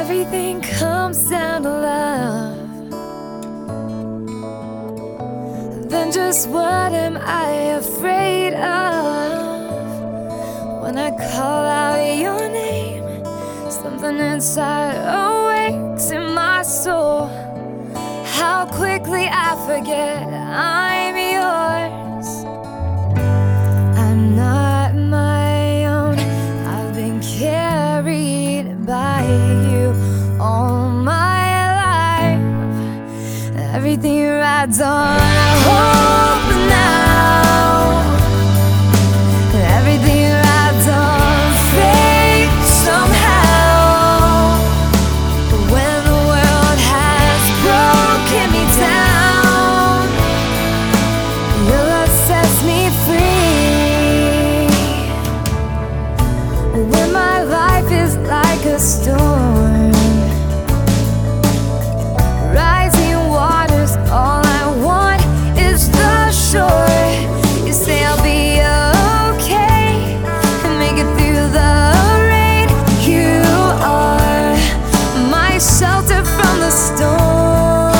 everything comes down to love, then just what am I afraid of? When I call out your name, something inside awakes in my soul. How quickly I forget I'm yours. I'm not my own, I've been carried by you all my life. Everything rides on hope now. Everything rides on faith somehow. But when the world has broken me down, your love sets me free. When my life is like a storm, rising waters, all I want is the shore. You say I'll be okay and make it through the rain. You are my shelter from the storm.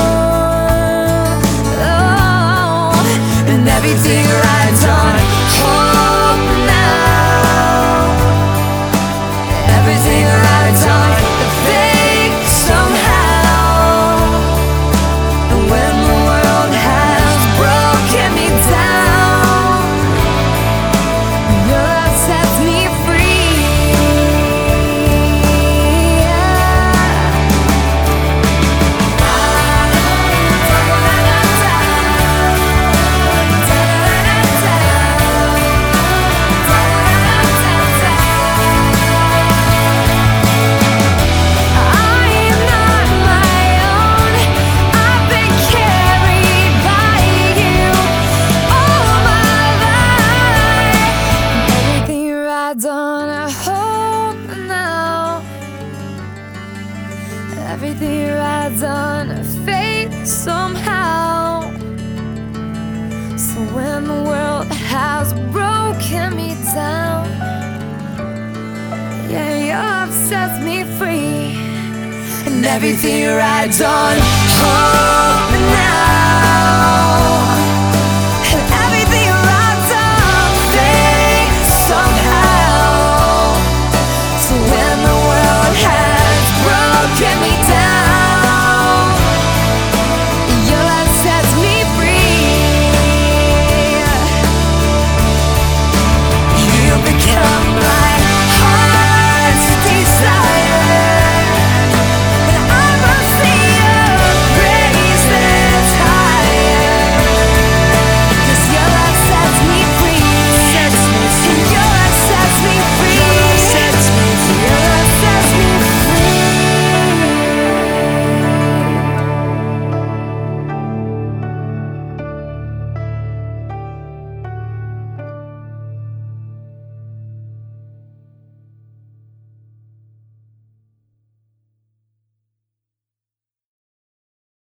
Oh, and everything rides on hope now. Everything rides on the faith somehow. And when the world has broken me down, your love sets me free. I am not my own, I've been carried by you all my life. Everything rides on a hope now. Everything rides on a faith somehow. So when the world has broken me down, yeah, your love sets me free. And everything rides on hope now.